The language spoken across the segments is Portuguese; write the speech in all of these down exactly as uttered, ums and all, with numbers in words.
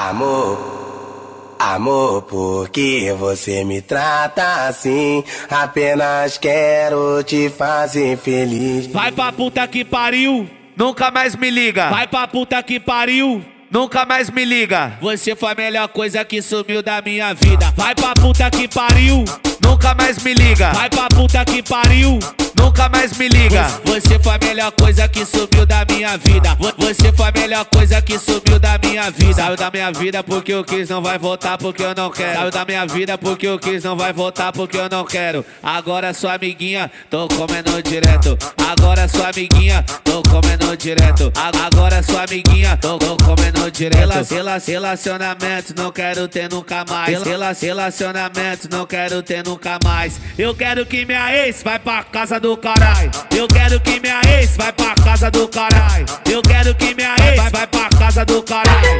Amor, amor, por que você me trata assim? Apenas quero te fazer feliz. Vai pra puta que pariu, nunca mais me liga. Vai pra puta que pariu, nunca mais me liga. Você foi a melhor coisa que sumiu da minha vida. Vai pra puta que pariu, nunca mais me liga. Vai pra puta que pariu, nunca mais me liga. Você foi a melhor coisa que sumiu da minha vida. Você foi a melhor coisa que sumiu da minha vida. Saiu da minha vida porque eu quis, não vai voltar porque eu não quero. Saiu da minha vida porque eu quis, não vai voltar porque eu não quero. Agora sua amiguinha, tô comendo direto. Agora sua amiguinha, tô comendo direto. Agora sua amiguinha, tô, tô comendo direto. Rela, relacionamento, não quero ter nunca mais. Rela, relacionamento, não quero ter nunca mais. Eu quero que minha ex vai pra casa do caralho. Eu quero que minha ex vai pra casa do caralho. Eu quero que minha ex vai, vai pra casa do caralho.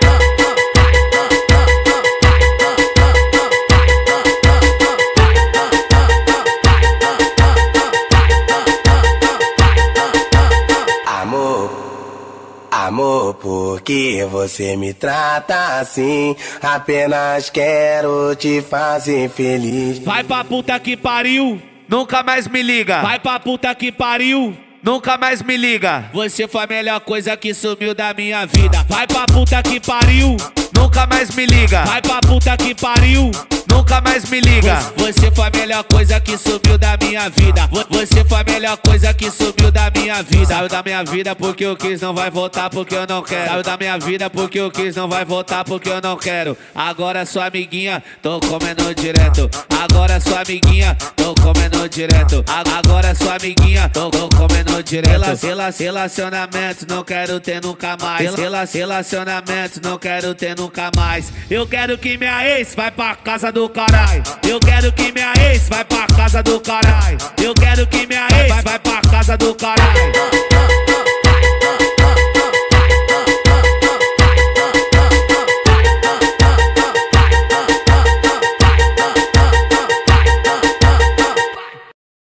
Amor, por que você me trata assim? Apenas quero te fazer feliz. Vai pra puta que pariu, nunca mais me liga. Vai pra puta que pariu, nunca mais me liga. Você foi a melhor coisa que sumiu da minha vida. Vai pra puta que pariu, nunca mais me liga. Vai pra puta que pariu, nunca mais me liga. Você foi a melhor coisa que sumiu da minha vida. Você foi a melhor coisa que sumiu da minha vida. Saiu da minha vida porque eu quis, não vai voltar porque eu não quero. Saiu da minha vida porque eu quis, não vai voltar porque eu não quero. Agora sua amiguinha, tô comendo direto. Agora sua amiguinha, tô comendo direto. Agora sua amiguinha, tô, tô comendo direto. Rela, relacionamento, não quero ter nunca mais. Rela, relacionamento, não quero ter nunca mais. Eu quero que minha ex vai pra casa do caralho. Eu quero que minha ex vai pra casa do caralho. Eu quero que minha ex vai pra casa do caralho.